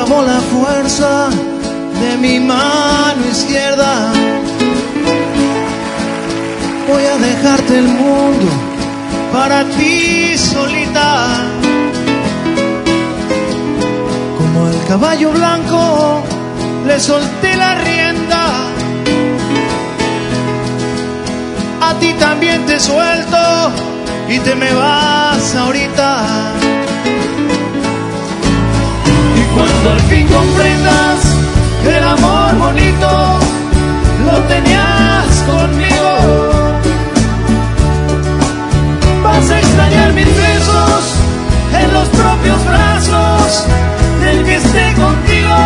acabó la fuerza de mi mano izquierda. Voy a dejarte el mundo para ti solita. Como al caballo blanco le solté la rienda, a ti también te suelto y te me vas ahorita. Y cuando al fin comprendas que el amor bonito lo tenías conmigo, vas a extrañar mis besos en los propios brazos del que esté contigo.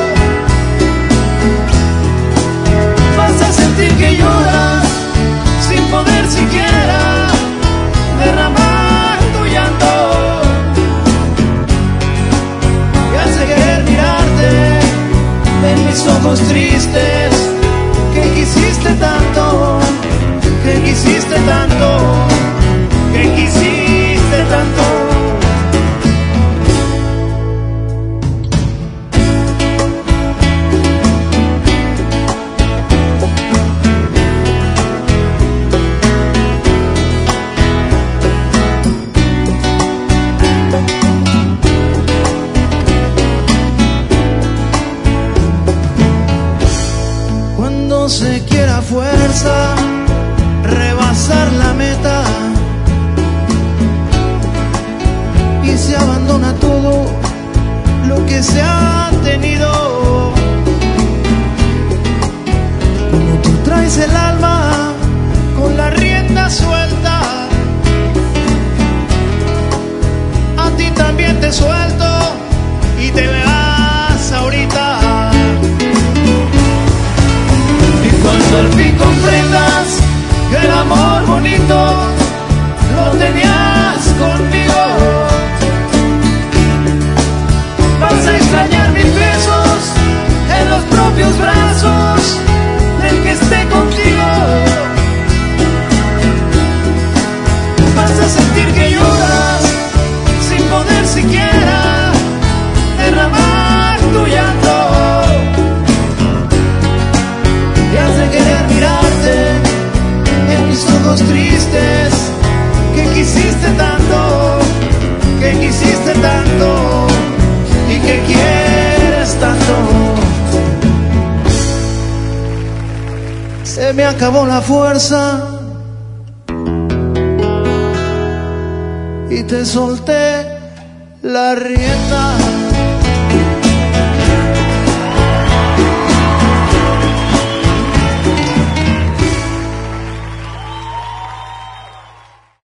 Vas a sentir que lloras sin poder siquiera derramar tu llanto. Y has de querer mirarte en mis ojos tristes, que quisiste tanto, que quisiste tanto, que quisiste tanto. Cuando se quiera a fuerza rebasar la meta y se abandona todo lo que se ha tenido, como tú traes el alma con la rienda suelta, a ti también te suelto y te vas ahorita. Cuando al fin comprendas que el amor bonito lo tenías conmigo, vas a extrañar mis besos en los propios brazos del que esté contigo. Vas a sentir que lloras sin poder siquiera derramar tu llanto. Y has de querer mirarte en mis ojos tristes, que quisiste tanto, que quisiste tanto y que quieres tanto. Se me acabó la fuerza y te solté la rienda.